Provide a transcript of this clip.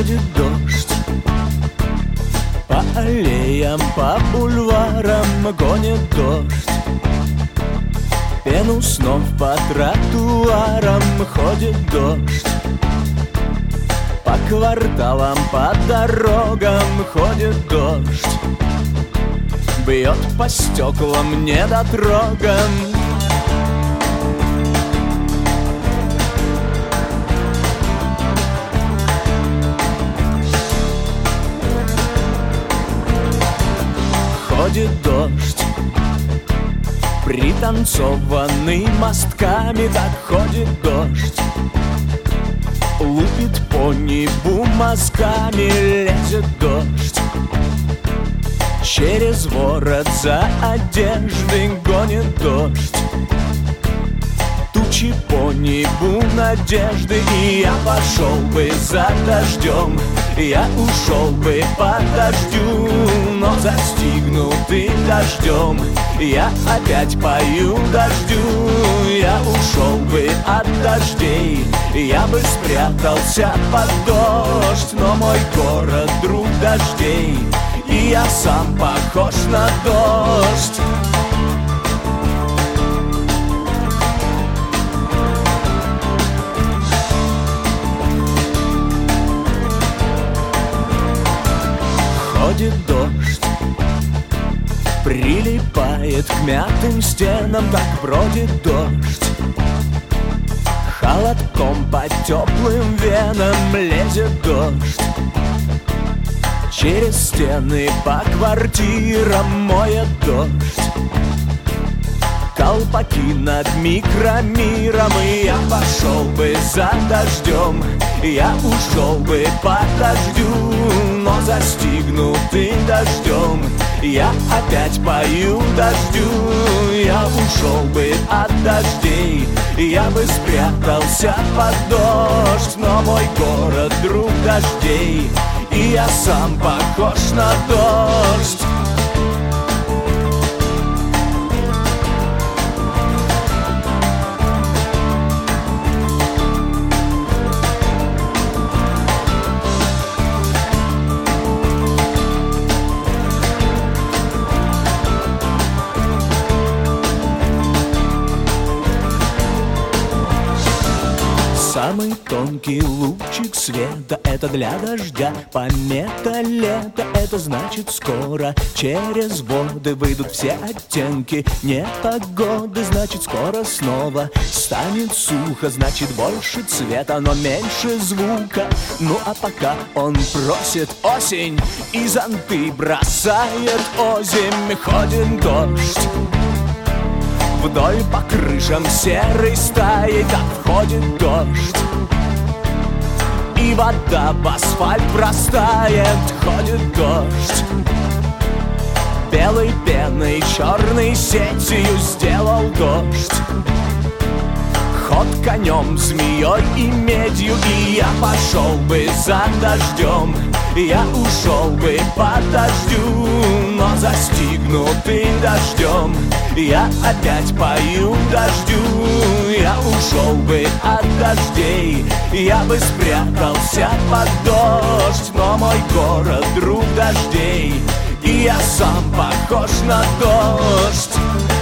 ходит дождь. По аллеям, по бульварам гонит дождь. Пену снов по тротуарам ходит дождь. По кварталам, по дорогам ходит дождь. Бьет по стеклам недотрогам. Ходит дождь, пританцованный мостками, так ходит дождь. Лупит по небу мазками, лезет дождь. Через ворот за одеждой гонит дождь. Тучи по небу надежды, и я пошел бы за дождем. Я ушел бы по дождю, но застигнутый дождем я опять пою дождю. Я ушел бы от дождей, я бы спрятался под дождь. Но мой город друг дождей, и я сам похож на дождь. Ходит дождь, прилипает к мятым стенам, так бродит дождь. Холодком по теплым венам лезет дождь. Через стены по квартирам моет дождь. Колпаки над микромиром, и я пошел бы за дождем. Я ушел бы по дождю, но застигнутый дождем я опять пою дождю. Я ушел бы от дождей, я бы спрятался под дождь. Но мой город друг дождей, и я сам похож на дождь. Самый тонкий лучик света — это для дождя. Помета лета — это значит скоро. Через воды выйдут все оттенки непогоды, значит скоро снова станет сухо, значит больше цвета, но меньше звука. Ну а пока он просит осень и зонты бросает озимь. Ходит дождь вдоль по крышам серой стаей, так входит дождь. И вода в асфальт простает, ходит дождь. Белой пеной, черной сетью сделал дождь. Ход конем, змеей и медью, и я пошел бы за дождем. Я ушел бы по дождю, но застигнутый дождем я опять пою дождю. Я ушел бы от дождей, я бы спрятался под дождь. Но мой город друг дождей, и я сам похож на дождь.